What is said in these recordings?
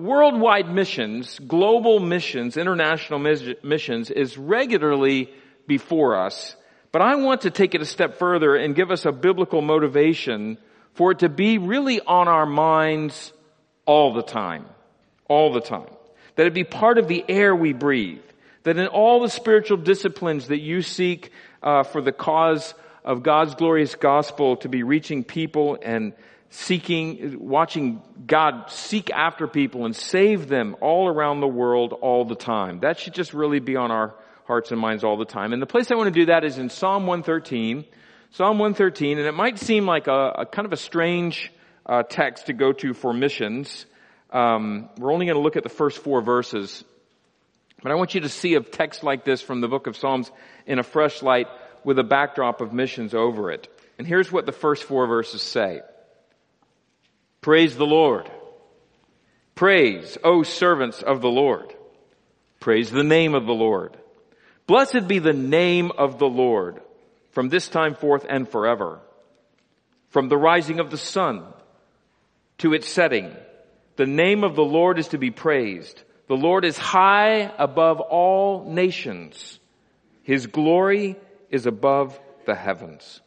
worldwide missions, global missions, international missions is regularly before us. But I want to take it a step further and give us a biblical motivation for it to be really on our minds all the time. All the time. That it be part of the air we breathe. That in all the spiritual disciplines that you seek for the cause of God's glorious gospel to be reaching people and watching God seek after people and save them all around the world all the time. That should just really be on our hearts and minds all the time. And the place I want to do that is in Psalm 113. Psalm 113, and it might seem like a kind of a strange text to go to for missions. We're only going to look at the first 4 verses. But I want you to see a text like this from the book of Psalms in a fresh light with a backdrop of missions over it. And here's what the first 4 verses say. Praise the Lord. Praise, O servants of the Lord. Praise the name of the Lord. Blessed be the name of the Lord from this time forth and forever. From the rising of the sun to its setting, the name of the Lord is to be praised. The Lord is high above all nations. His glory is above the heavens.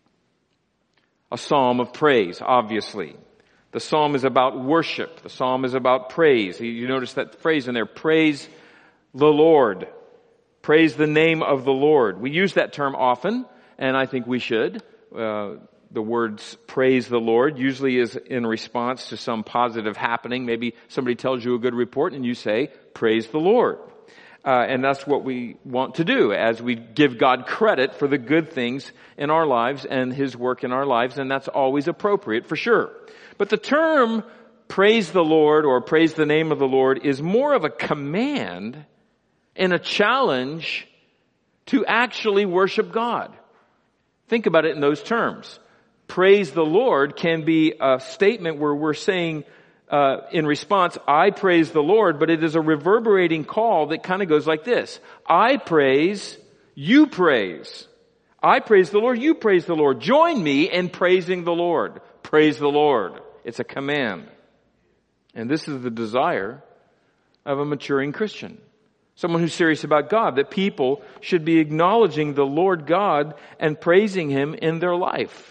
A psalm of praise, obviously. The psalm is about worship. The psalm is about praise. You notice that phrase in there, praise the Lord. Praise the name of the Lord. We use that term often, and I think we should. The words praise the Lord usually is in response to some positive happening. Maybe somebody tells you a good report and you say, praise the Lord. And that's what we want to do as we give God credit for the good things in our lives and His work in our lives, and that's always appropriate for sure. But the term praise the Lord or praise the name of the Lord is more of a command and a challenge to actually worship God. Think about it in those terms. Praise the Lord can be a statement where we're saying in response, I praise the Lord, but it is a reverberating call that kind of goes like this. I praise, you praise. I praise the Lord, you praise the Lord. Join me in praising the Lord. Praise the Lord. It's a command. And this is the desire of a maturing Christian. Someone who's serious about God, that people should be acknowledging the Lord God and praising Him in their life.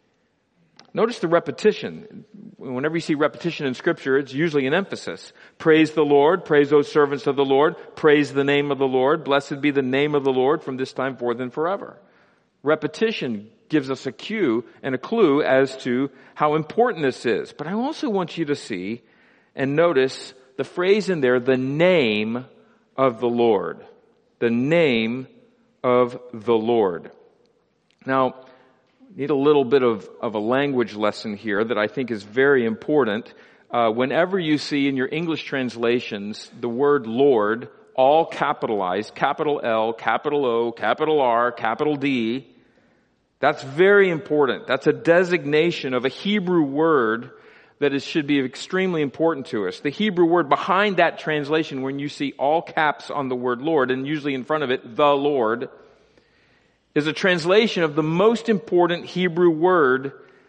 Notice the repetition. Whenever you see repetition in Scripture, it's usually an emphasis. Praise the Lord. Praise those servants of the Lord. Praise the name of the Lord. Blessed be the name of the Lord from this time forth and forever. Repetition gives us a cue and a clue as to how important this is. But I also want you to see and notice the phrase in there, the name of the Lord. The name of the Lord. Now, need a little bit of a language lesson here that I think is very important. Whenever you see in your English translations the word Lord, all capitalized, capital L, capital O, capital R, capital D, that's very important. That's a designation of a Hebrew word that should be extremely important to us. The Hebrew word behind that translation, when you see all caps on the word Lord, and usually in front of it, the Lord, is a translation of the most important Hebrew word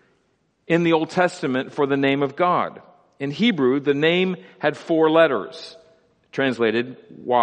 in the Old Testament for the name of God. In Hebrew, the name had 4 letters, translated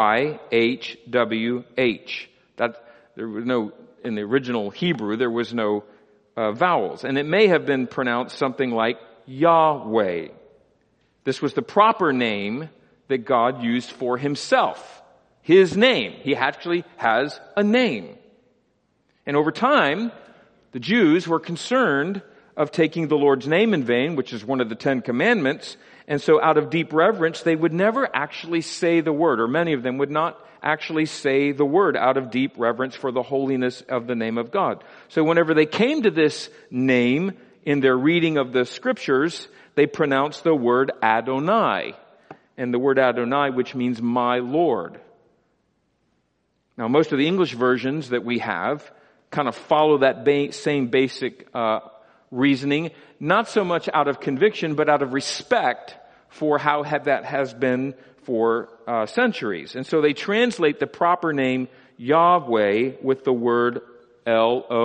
Y-H-W-H. There was no, in the original Hebrew, there was no vowels. And it may have been pronounced something like Yahweh. This was the proper name that God used for Himself. His name. He actually has a name. And over time, the Jews were concerned of taking the Lord's name in vain, which is one of the 10 commandments. And so out of deep reverence, they would never actually say the word, or many of them would not actually say the word out of deep reverence for the holiness of the name of God. So whenever they came to this name in their reading of the scriptures, they pronounced the word Adonai. And the word Adonai, which means my Lord. Now, most of the English versions that we have kind of follow that same basic reasoning, not so much out of conviction, but out of respect for how that has been for centuries. And so they translate the proper name Yahweh with the word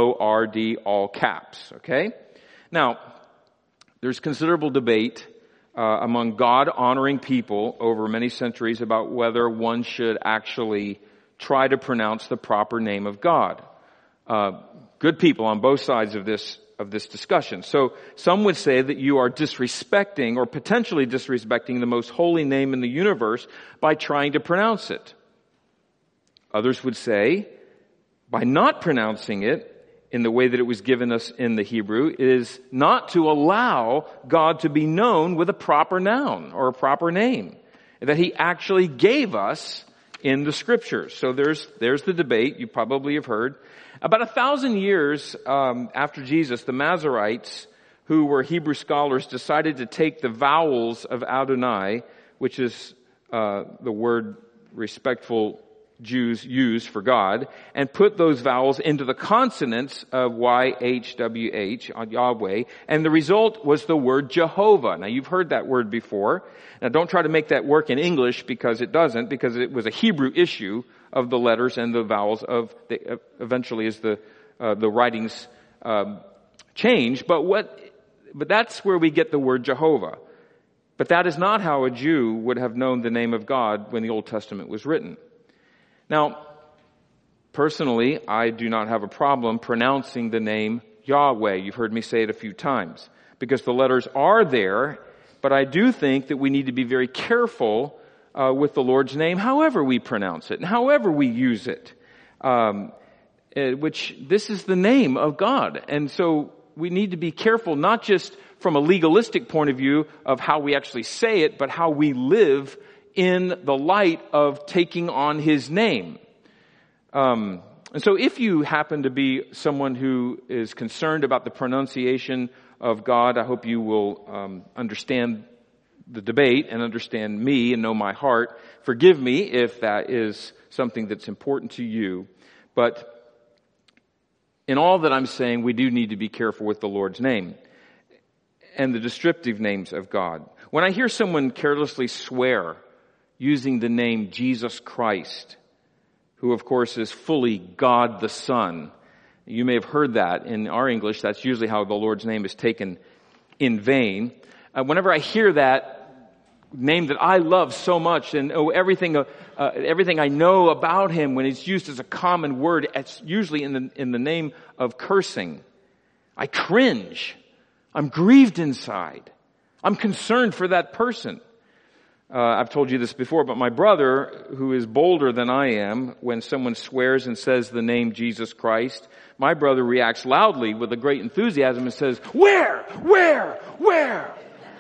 L-O-R-D, all caps. Okay? Now, there's considerable debate among God-honoring people over many centuries about whether one should actually try to pronounce the proper name of God. Good people on both sides of this discussion. So some would say that you are disrespecting or potentially disrespecting the most holy name in the universe by trying to pronounce it. Others would say, by not pronouncing it in the way that it was given us in the Hebrew, it is not to allow God to be known with a proper noun or a proper name that He actually gave us in the Scriptures. So there's the debate you probably have heard. About 1,000 years after Jesus, the Masoretes, who were Hebrew scholars, decided to take the vowels of Adonai, which is the word respectful Jews use for God, and put those vowels into the consonants of YHWH, Yahweh, and the result was the word Jehovah. Now you've heard that word before. Now don't try to make that work in English because it doesn't, because it was a Hebrew issue of the letters and the vowels of eventually as the writings change. But that's where we get the word Jehovah. But that is not how a Jew would have known the name of God when the Old Testament was written. Now, personally, I do not have a problem pronouncing the name Yahweh. You've heard me say it a few times because the letters are there, but I do think that we need to be very careful with the Lord's name, however we pronounce it and however we use it, which this is the name of God. And so we need to be careful, not just from a legalistic point of view of how we actually say it, but how we live in the light of taking on His name. And so if you happen to be someone who is concerned about the pronunciation of God, I hope you will understand the debate and understand me and know my heart. Forgive me if that is something that's important to you. But in all that I'm saying, we do need to be careful with the Lord's name and the descriptive names of God. When I hear someone carelessly swear using the name Jesus Christ, who of course is fully God the Son. You may have heard that in our English. That's usually how the Lord's name is taken in vain. Whenever I hear that name that I love so much and everything I know about Him, when it's used as a common word, it's usually in the name of cursing. I cringe. I'm grieved inside. I'm concerned for that person. I've told you this before, but my brother, who is bolder than I am, when someone swears and says the name Jesus Christ, my brother reacts loudly with a great enthusiasm and says, "Where? Where? Where?"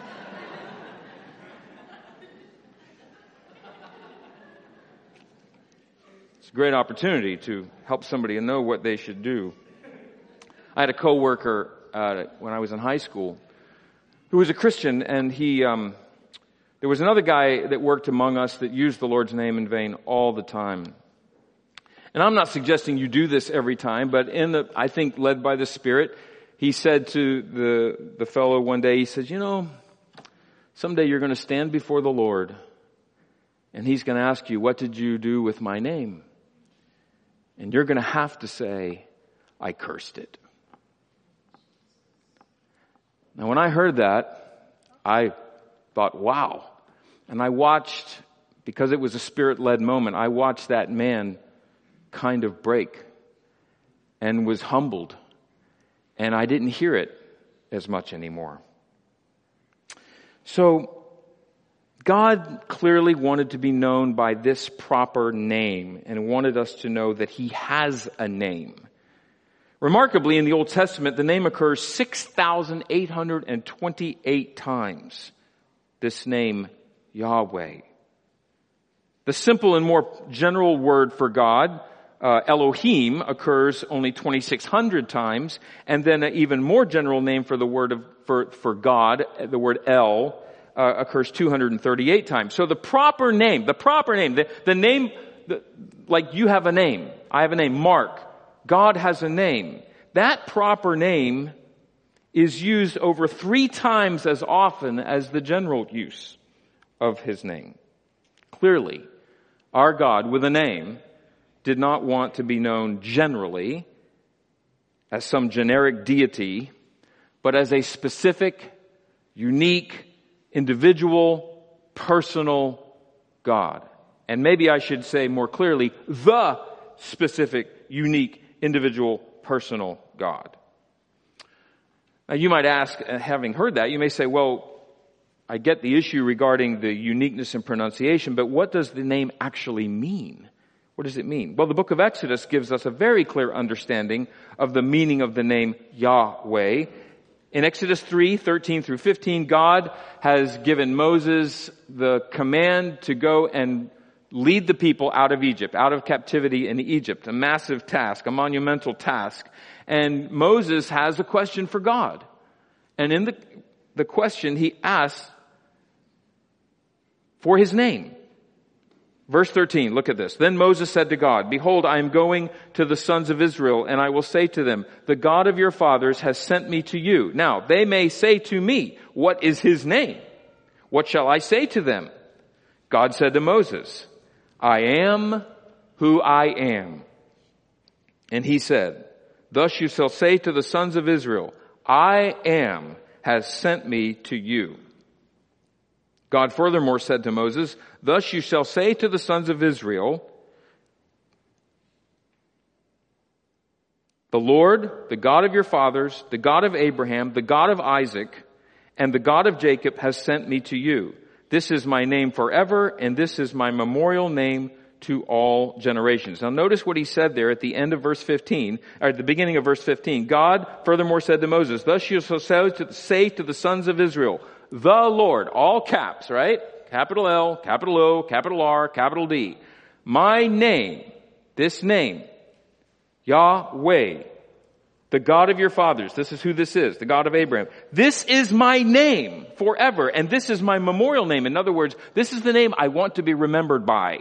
It's a great opportunity to help somebody know what they should do. I had a coworker when I was in high school who was a Christian, and there was another guy that worked among us that used the Lord's name in vain all the time. And I'm not suggesting you do this every time, but I think led by the Spirit, he said to the fellow one day, he says, someday you're going to stand before the Lord, and He's going to ask you, what did you do with my name? And you're going to have to say, I cursed it. Now when I heard that, I thought, wow. And I watched, because it was a Spirit-led moment, I watched that man kind of break and was humbled. And I didn't hear it as much anymore. So, God clearly wanted to be known by this proper name and wanted us to know that He has a name. Remarkably, in the Old Testament, the name occurs 6,828 times. This name, Yahweh. The simple and more general word for God, Elohim, occurs only 2,600 times, and then an even more general name for the word for God, the word El, occurs 238 times. So the proper name, the name, like you have a name, I have a name, Mark. God has a name. That proper name is used over 3 times as often as the general use of His name. Clearly, our God with a name did not want to be known generally as some generic deity, but as a specific, unique, individual, personal God. And maybe I should say more clearly, the specific, unique, individual, personal God. Now you might ask, having heard that, you may say, well, I get the issue regarding the uniqueness in pronunciation, but what does the name actually mean? What does it mean? Well, the book of Exodus gives us a very clear understanding of the meaning of the name Yahweh. In Exodus 3:13 through 15, God has given Moses the command to go and lead the people out of Egypt, out of captivity in Egypt, a massive task, a monumental task. And Moses has a question for God. And in the question, he asks for his name. Verse 13, look at this. Then Moses said to God, behold, I am going to the sons of Israel, and I will say to them, the God of your fathers has sent me to you. Now, they may say to me, what is his name? What shall I say to them? God said to Moses, I am who I am. And he said, thus you shall say to the sons of Israel, I am has sent me to you. God furthermore said to Moses, thus you shall say to the sons of Israel, the Lord, the God of your fathers, the God of Abraham, the God of Isaac, and the God of Jacob has sent me to you. This is my name forever, and this is my memorial name to all generations. Now notice what he said there at the end of verse 15, or at the beginning of verse 15. God furthermore said to Moses, thus you shall say to the sons of Israel, the Lord, all caps, right? Capital L, capital O, capital R, capital D. My name, this name, Yahweh, the God of your fathers. This is who this is, the God of Abraham. This is my name forever, and this is my memorial name. In other words, this is the name I want to be remembered by.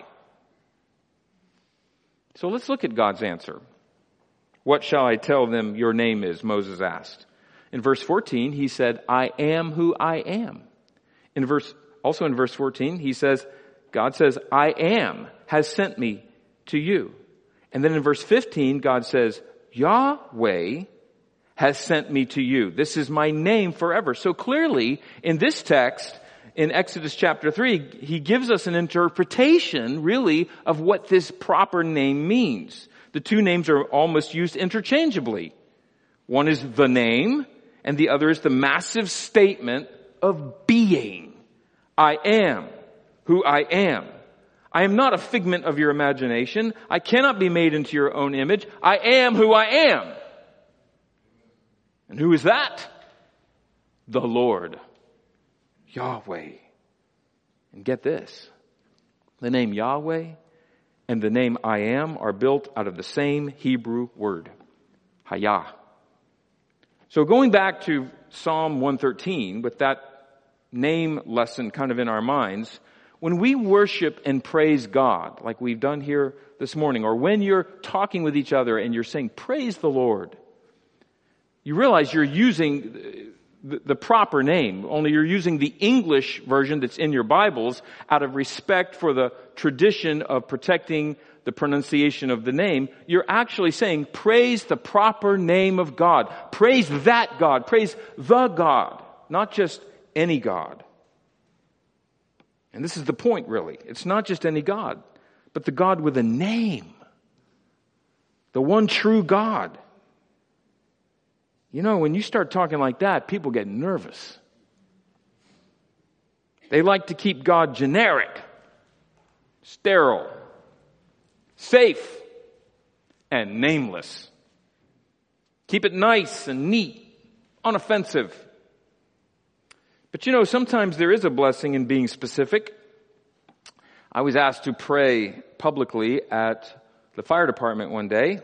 So let's look at God's answer. What shall I tell them your name is? Moses asked. In verse 14, he said, I am who I am. Also in verse 14, he says, God says, I am has sent me to you. And then in verse 15, God says, Yahweh has sent me to you. This is my name forever. So clearly, in this text, in Exodus chapter 3, he gives us an interpretation, really, of what this proper name means. The two names are almost used interchangeably. One is the name, and the other is the massive statement of being. I am who I am. I am not a figment of your imagination. I cannot be made into your own image. I am who I am. And who is that? The Lord, Yahweh. And get this. The name Yahweh and the name I am are built out of the same Hebrew word, Hayah. So going back to Psalm 113, with that name lesson kind of in our minds, when we worship and praise God, like we've done here this morning, or when you're talking with each other and you're saying, praise the Lord, you realize you're using the proper name, only you're using the English version that's in your Bibles out of respect for the tradition of protecting the pronunciation of the name. You're actually saying, praise the proper name of God. Praise that God. Praise the God, not just any God. And this is the point, really. It's not just any God, but the God with a name. The one true God. You know, when you start talking like that, people get nervous. They like to keep God generic, sterile, safe, and nameless. Keep it nice and neat, unoffensive. But you know, sometimes there is a blessing in being specific. I was asked to pray publicly at the fire department one day.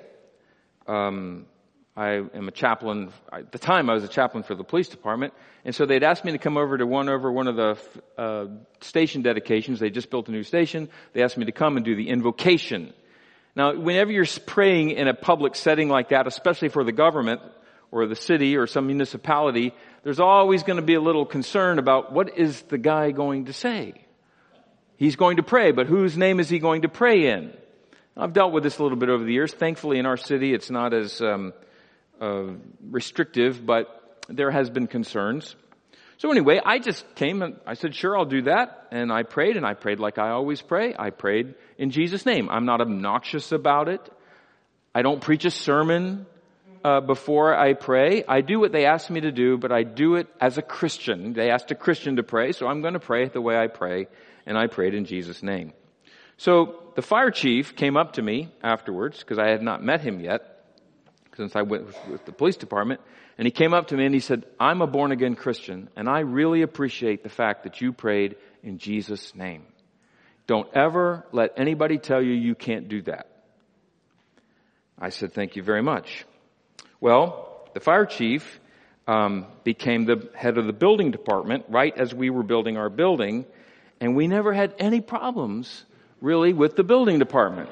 I am a chaplain. At the time, I was a chaplain for the police department. And so they'd asked me to come over to one of the station dedications. They just built a new station. They asked me to come and do the invocation. Now, whenever you're praying in a public setting like that, especially for the government or the city or some municipality, there's always going to be a little concern about what is the guy going to say. He's going to pray, but whose name is he going to pray in? I've dealt with this a little bit over the years. Thankfully, in our city, it's not as restrictive, but there has been concerns. So anyway, I just came and I said, sure, I'll do that. And I prayed like I always pray. I prayed in Jesus' name. I'm not obnoxious about it. I don't preach a sermon before I pray. I do what they ask me to do, but I do it as a Christian. They asked a Christian to pray, so I'm going to pray the way I pray, and I prayed in Jesus' name. So the fire chief came up to me afterwards, because I had not met him yet, since I went with the police department, and he came up to me and he said, I'm a born-again Christian, and I really appreciate the fact that you prayed in Jesus' name. Don't ever let anybody tell you you can't do that. I said, thank you very much. Well, the fire chief became the head of the building department right as we were building our building, and we never had any problems, really, with the building department.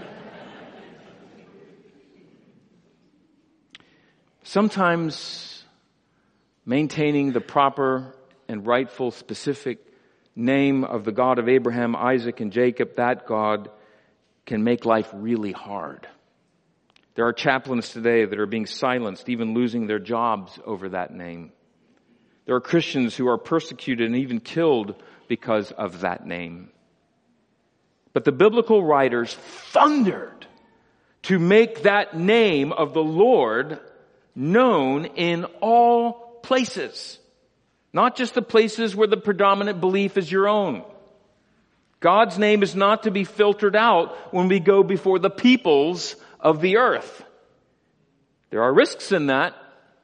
Sometimes maintaining the proper and rightful specific name of the God of Abraham, Isaac, and Jacob, that God, can make life really hard. There are chaplains today that are being silenced, even losing their jobs over that name. There are Christians who are persecuted and even killed because of that name. But the biblical writers thundered to make that name of the Lord known in all places. Not just the places where the predominant belief is your own. God's name is not to be filtered out when we go before the peoples of the earth. There are risks in that,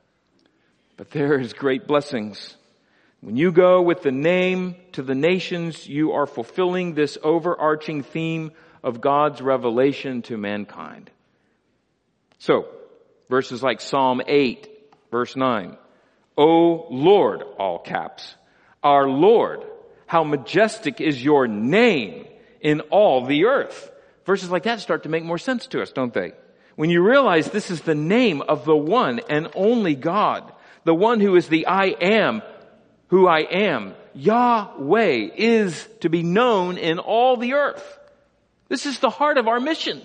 but there is great blessings. When you go with the name to the nations, you are fulfilling this overarching theme of God's revelation to mankind. So, verses like Psalm 8, verse 9. O Lord, all caps, our Lord, how majestic is your name in all the earth. Verses like that start to make more sense to us, don't they? When you realize this is the name of the one and only God, the one who is the I am, who I am, Yahweh, is to be known in all the earth. This is the heart of our mission,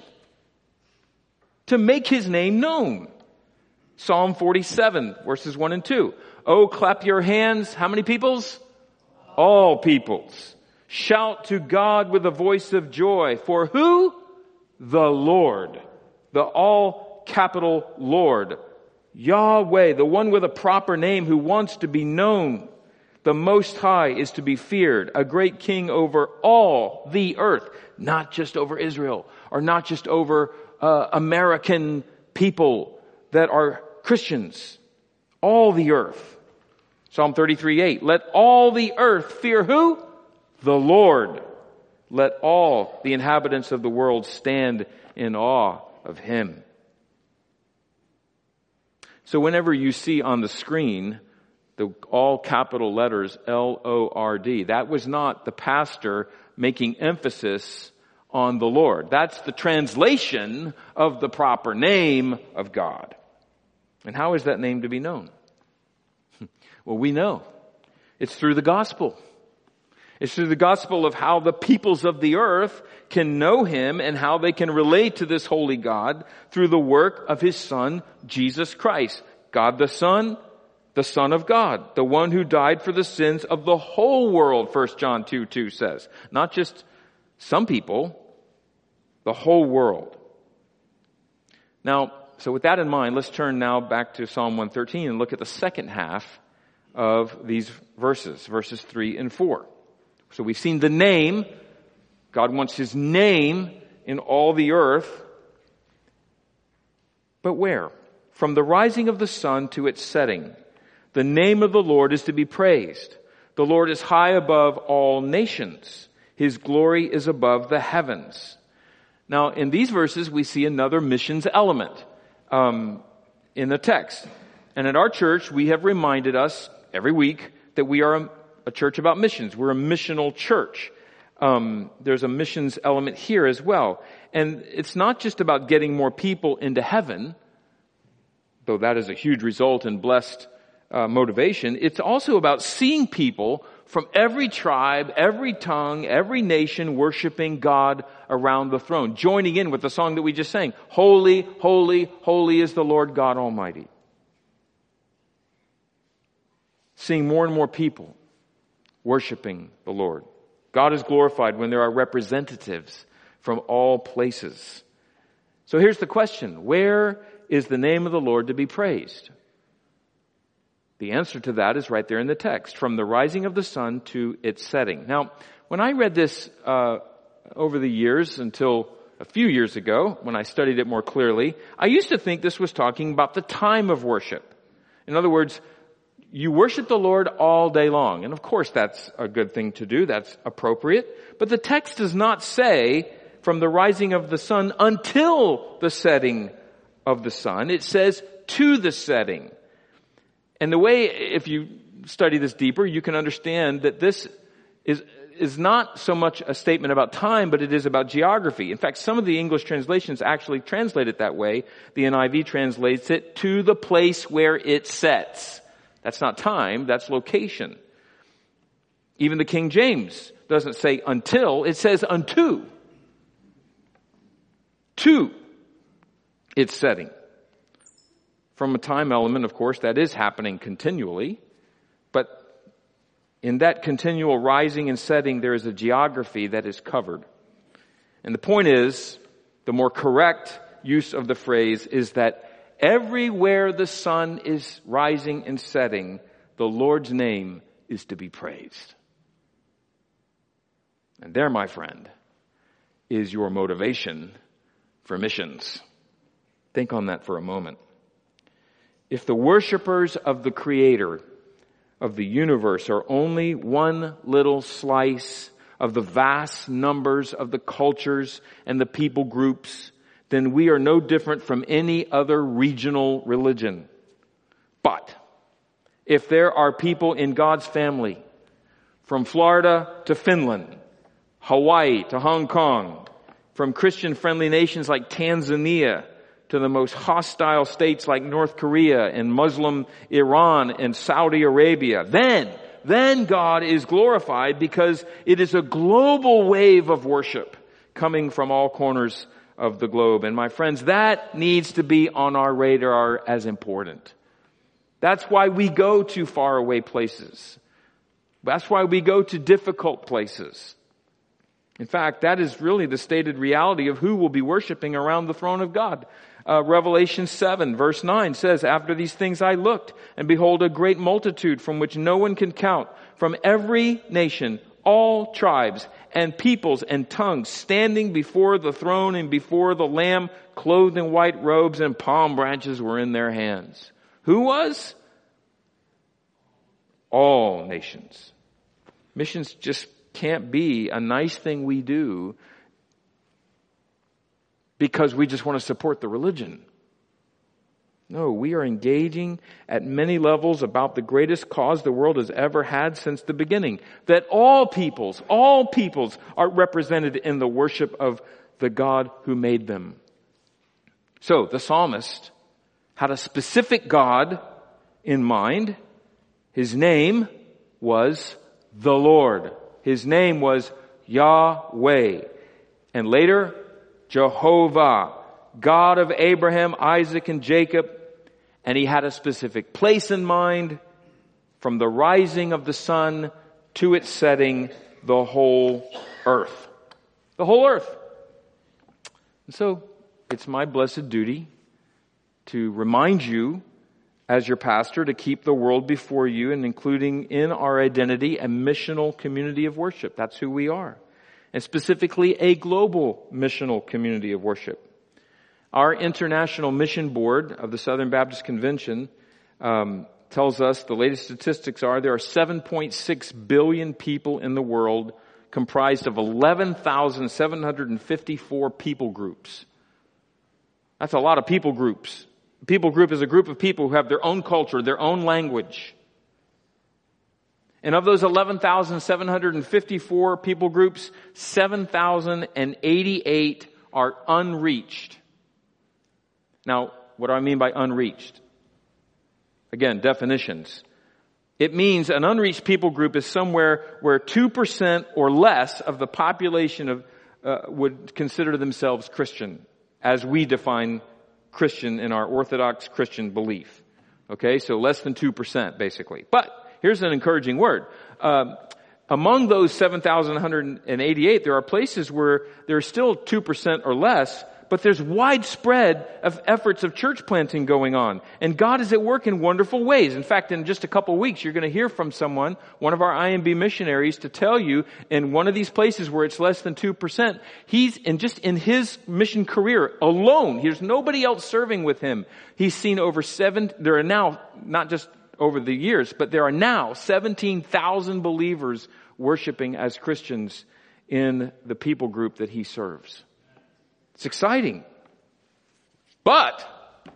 to make His name known. Psalm 47, verses 1 and 2. Oh, clap your hands. How many peoples? All peoples. Shout to God with a voice of joy. For who? The Lord. The all capital Lord. Yahweh, the one with a proper name who wants to be known. The Most High is to be feared. A great king over all the earth. Not just over Israel. Or not just over American people that are Christians. All the earth. Psalm 33:8. Let all the earth fear who? The Lord. Let all the inhabitants of the world stand in awe of Him. So whenever you see on the screen the all capital letters L-O-R-D, that was not the pastor making emphasis on the Lord. That's the translation of the proper name of God. And how is that name to be known? Well, we know. It's through the gospel. It's through the gospel of how the peoples of the earth can know Him and how they can relate to this holy God through the work of His Son, Jesus Christ. God the Son of God, the one who died for the sins of the whole world, 1 John 2:2 says. Not just some people, the whole world. Now, so with that in mind, let's turn now back to Psalm 113 and look at the second half of these verses, verses 3 and 4. So we've seen the name. God wants His name in all the earth. But where? From the rising of the sun to its setting, the name of the Lord is to be praised. The Lord is high above all nations. His glory is above the heavens. Now, in these verses, we see another missions element in the text. And at our church, we have reminded us every week that we are a church about missions. We're a missional church. There's a missions element here as well. And it's not just about getting more people into heaven, though that is a huge result and blessed motivation. It's also about seeing people from every tribe, every tongue, every nation worshiping God around the throne, joining in with the song that we just sang. Holy, holy, holy is the Lord God Almighty. seeing more and more people worshiping the Lord. God is glorified when there are representatives from all places. So here's the question: where is the name of the Lord to be praised? The answer to that is right there in the text, from the rising of the sun to its setting. Now, when I read this over the years, until a few years ago, when I studied it more clearly, I used to think this was talking about the time of worship. In other words, you worship the Lord all day long. And of course, that's a good thing to do. That's appropriate. But the text does not say from the rising of the sun until the setting of the sun. It says to the setting. And the way, if you study this deeper, you can understand that this is not so much a statement about time, but it is about geography. In fact, some of the English translations actually translate it that way. The NIV translates it to the place where it sets. That's not time, that's location. Even the King James doesn't say until, it says unto. To its setting. From a time element, of course, that is happening continually. But in that continual rising and setting, there is a geography that is covered. And the point is, the more correct use of the phrase is that everywhere the sun is rising and setting, the Lord's name is to be praised. And there, my friend, is your motivation for missions. Think on that for a moment. If the worshipers of the Creator of the universe are only one little slice of the vast numbers of the cultures and the people groups, then we are no different from any other regional religion. But if there are people in God's family, from Florida to Finland, Hawaii to Hong Kong, from Christian-friendly nations like Tanzania to the most hostile states like North Korea and Muslim Iran and Saudi Arabia, then God is glorified, because it is a global wave of worship coming from all corners of the globe. And my friends, that needs to be on our radar as important. That's why we go to faraway places. That's why we go to difficult places. In fact, that is really the stated reality of who will be worshiping around the throne of God. Revelation 7 verse 9 says, "After these things I looked, and behold, a great multitude from which no one can count, from every nation, all tribes and peoples and tongues, standing before the throne and before the Lamb, clothed in white robes, and palm branches were in their hands." Who was? All nations. Missions just can't be a nice thing we do because we just want to support the religion. No, we are engaging at many levels about the greatest cause the world has ever had since the beginning. That all peoples are represented in the worship of the God who made them. So the psalmist had a specific God in mind. His name was the Lord. His name was Yahweh. And later, Jehovah, God of Abraham, Isaac, and Jacob. And he had a specific place in mind, from the rising of the sun to its setting, the whole earth. The whole earth. And so, it's my blessed duty to remind you, as your pastor, to keep the world before you, and including in our identity a missional community of worship. That's who we are. And specifically a global missional community of worship. Our International Mission Board of the Southern Baptist Convention tells us, the latest statistics are, there are 7.6 billion people in the world, comprised of 11,754 people groups. That's a lot of people groups. A people group is a group of people who have their own culture, their own language. And of those 11,754 people groups, 7,088 are unreached. Now, what do I mean by unreached? Again, definitions. It means an unreached people group is somewhere where 2% or less of the population would consider themselves Christian, as we define Christian in our Orthodox Christian belief. Okay, so less than 2% basically. But here's an encouraging word. Among those 7,188, there are places where there's still 2% or less, but there's widespread of efforts of church planting going on. And God is at work in wonderful ways. In fact, in just a couple of weeks, you're going to hear from someone, one of our IMB missionaries, to tell you in one of these places where it's less than 2%, he's in his mission career alone, there's nobody else serving with him. He's seen there are now, not just over the years, but there are now 17,000 believers worshiping as Christians in the people group that he serves. It's exciting. But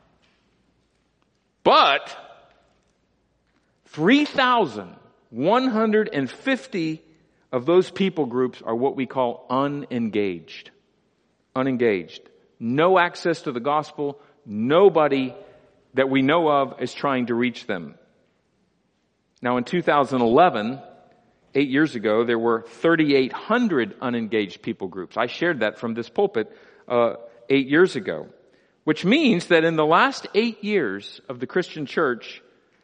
3,150 of those people groups are what we call unengaged. Unengaged. No access to the gospel. Nobody that we know of is trying to reach them. Now in 2011, 8 years ago, there were 3,800 unengaged people groups. I shared that from this pulpit 8 years ago, which means that in the last 8 years of the Christian church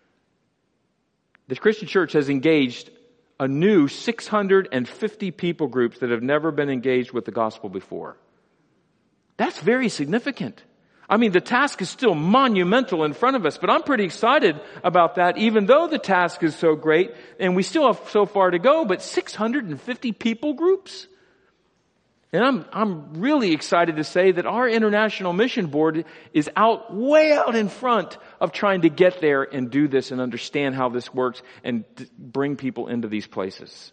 has engaged a new 650 people groups that have never been engaged with the gospel before. That's very significant. I mean, the task is still monumental in front of us, but I'm pretty excited about that, even though the task is so great and we still have so far to go, but 650 people groups? And I'm really excited to say that our International Mission Board is way out in front of trying to get there and do this and understand how this works and bring people into these places.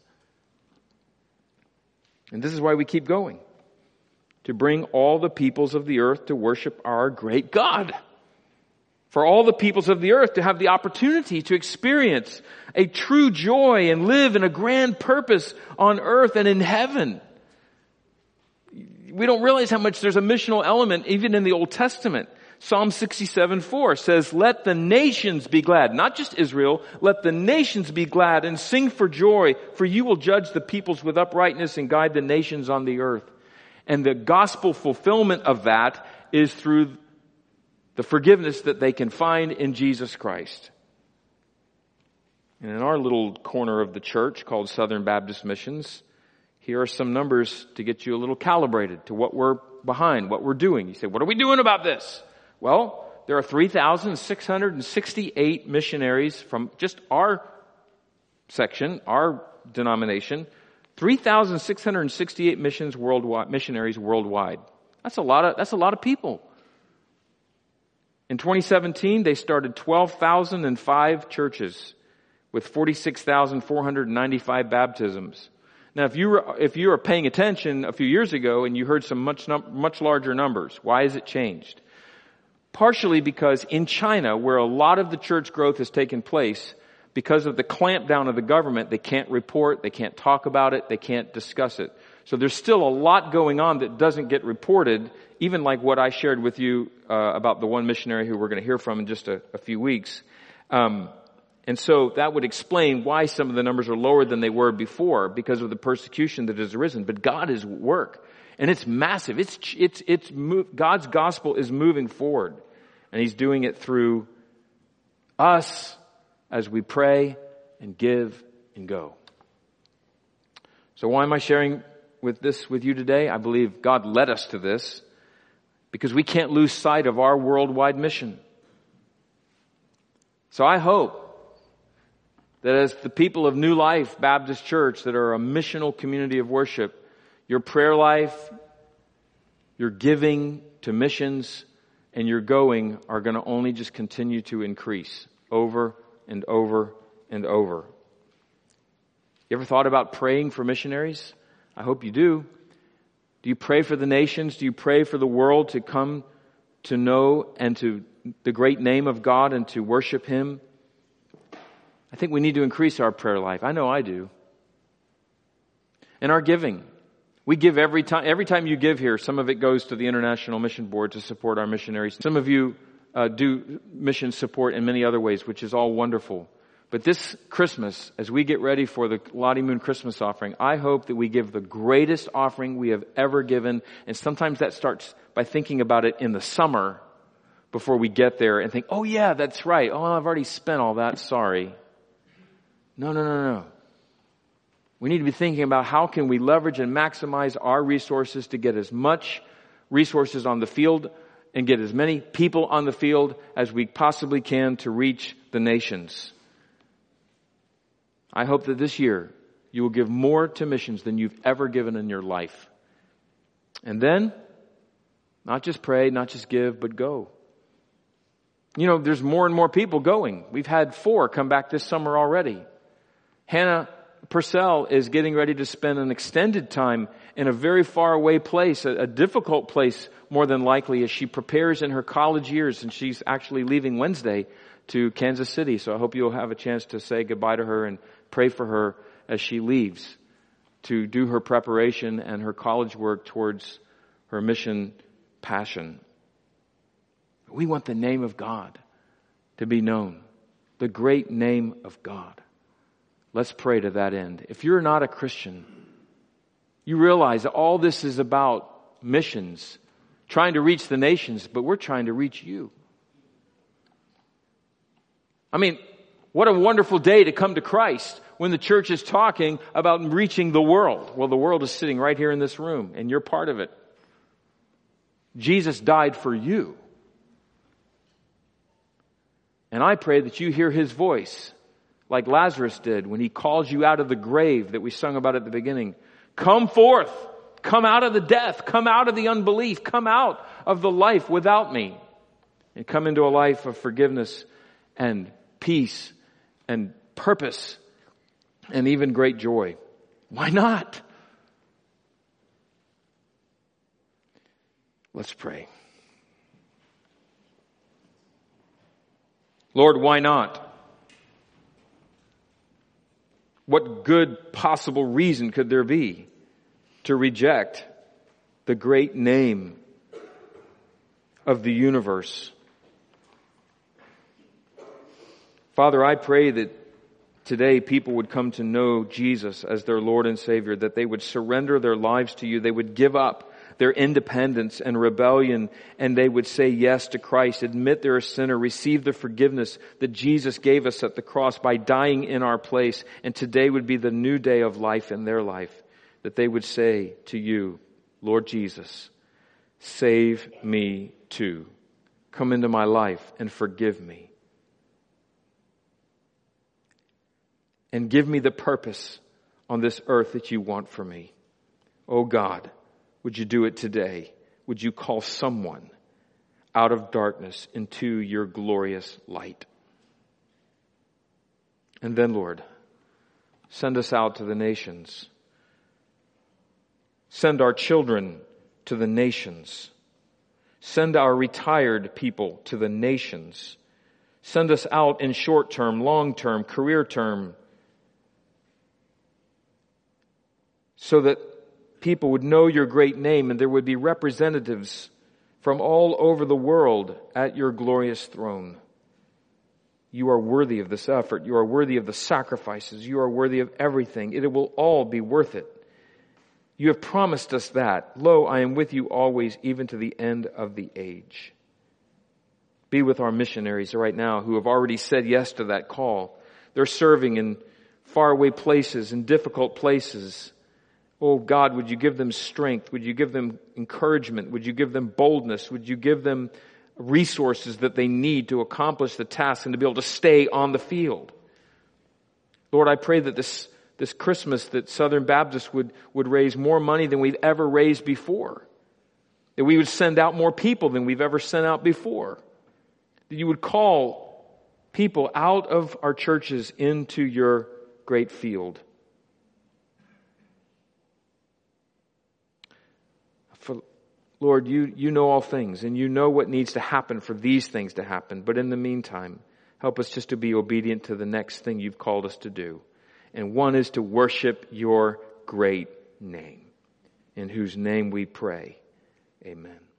And this is why we keep going. To bring all the peoples of the earth to worship our great God. For all the peoples of the earth to have the opportunity to experience a true joy and live in a grand purpose on earth and in heaven. We don't realize how much there's a missional element even in the Old Testament. Psalm 67:4 says, "Let the nations be glad." Not just Israel. "Let the nations be glad and sing for joy, for you will judge the peoples with uprightness and guide the nations on the earth." And the gospel fulfillment of that is through the forgiveness that they can find in Jesus Christ. And in our little corner of the church called Southern Baptist Missions, here are some numbers to get you a little calibrated to what we're behind, what we're doing. You say, what are we doing about this? Well, there are 3,668 missionaries from just our section, our denomination, 3,668 missionaries worldwide. That's a lot of people. In 2017, they started 12,005 churches with 46,495 baptisms. Now, if you were paying attention a few years ago and you heard some much larger numbers, why has it changed? Partially because in China, where a lot of the church growth has taken place, because of the clampdown of the government, they can't report, they can't talk about it, they can't discuss it. So there's still a lot going on that doesn't get reported, even like what I shared with you about the one missionary who we're going to hear from in just a few weeks. And so that would explain why some of the numbers are lower than they were before, because of the persecution that has arisen. But God is at work, and it's massive. God's gospel is moving forward, and He's doing it through us as we pray and give and go. So why am I sharing with you today? I believe God led us to this because we can't lose sight of our worldwide mission. So I hope that as the people of New Life Baptist Church that are a missional community of worship, your prayer life, your giving to missions, and your going are going to only just continue to increase over and over and over. You ever thought about praying for missionaries? I hope you do. Do you pray for the nations? Do you pray for the world to come to know and to the great name of God and to worship Him? I think we need to increase our prayer life. I know I do. And our giving. We give every time. Every time you give here, some of it goes to the International Mission Board to support our missionaries. Some of you do mission support in many other ways, which is all wonderful. But this Christmas, as we get ready for the Lottie Moon Christmas offering, I hope that we give the greatest offering we have ever given. And sometimes that starts by thinking about it in the summer before we get there and think, oh yeah, that's right. Oh, I've already spent all that. Sorry. No. We need to be thinking about how can we leverage and maximize our resources to get as much resources on the field and get as many people on the field as we possibly can to reach the nations. I hope that this year you will give more to missions than you've ever given in your life. And then, not just pray, not just give, but go. You know, there's more and more people going. We've had 4 come back this summer already. Hannah Purcell is getting ready to spend an extended time in a very far away place, a difficult place more than likely, as she prepares in her college years, and she's actually leaving Wednesday to Kansas City. So I hope you'll have a chance to say goodbye to her and pray for her as she leaves to do her preparation and her college work towards her mission passion. We want the name of God to be known, the great name of God. Let's pray to that end. If you're not a Christian, you realize that all this is about missions, trying to reach the nations, but we're trying to reach you. I mean, what a wonderful day to come to Christ when the church is talking about reaching the world. Well, the world is sitting right here in this room, and you're part of it. Jesus died for you. And I pray that you hear His voice, like Lazarus did when He calls you out of the grave that we sung about at the beginning. Come forth. Come out of the death. Come out of the unbelief. Come out of the life without me. And come into a life of forgiveness and peace and purpose and even great joy. Why not? Let's pray. Lord, why not? What good possible reason could there be to reject the great name of the universe? Father, I pray that today people would come to know Jesus as their Lord and Savior, that they would surrender their lives to you, they would give up their independence and rebellion, and they would say yes to Christ, admit they're a sinner, receive the forgiveness that Jesus gave us at the cross by dying in our place, and today would be the new day of life in their life, that they would say to you, Lord Jesus, save me too. Come into my life and forgive me. And give me the purpose on this earth that you want for me. Oh God, would you do it today? Would you call someone out of darkness into your glorious light? And then, Lord, send us out to the nations. Send our children to the nations. Send our retired people to the nations. Send us out in short term, long term, career term, so that people would know your great name and there would be representatives from all over the world at your glorious throne. You are worthy of this effort. You are worthy of the sacrifices. You are worthy of everything. It will all be worth it. You have promised us that. Lo, I am with you always, even to the end of the age. Be with our missionaries right now who have already said yes to that call. They're serving in faraway places, in difficult places. Oh God, would you give them strength? Would you give them encouragement? Would you give them boldness? Would you give them resources that they need to accomplish the task and to be able to stay on the field? Lord, I pray that this Christmas that Southern Baptists would raise more money than we've ever raised before. That we would send out more people than we've ever sent out before. That you would call people out of our churches into your great field. Lord, you know all things, and you know what needs to happen for these things to happen. But in the meantime, help us just to be obedient to the next thing you've called us to do. And one is to worship your great name, in whose name we pray. Amen.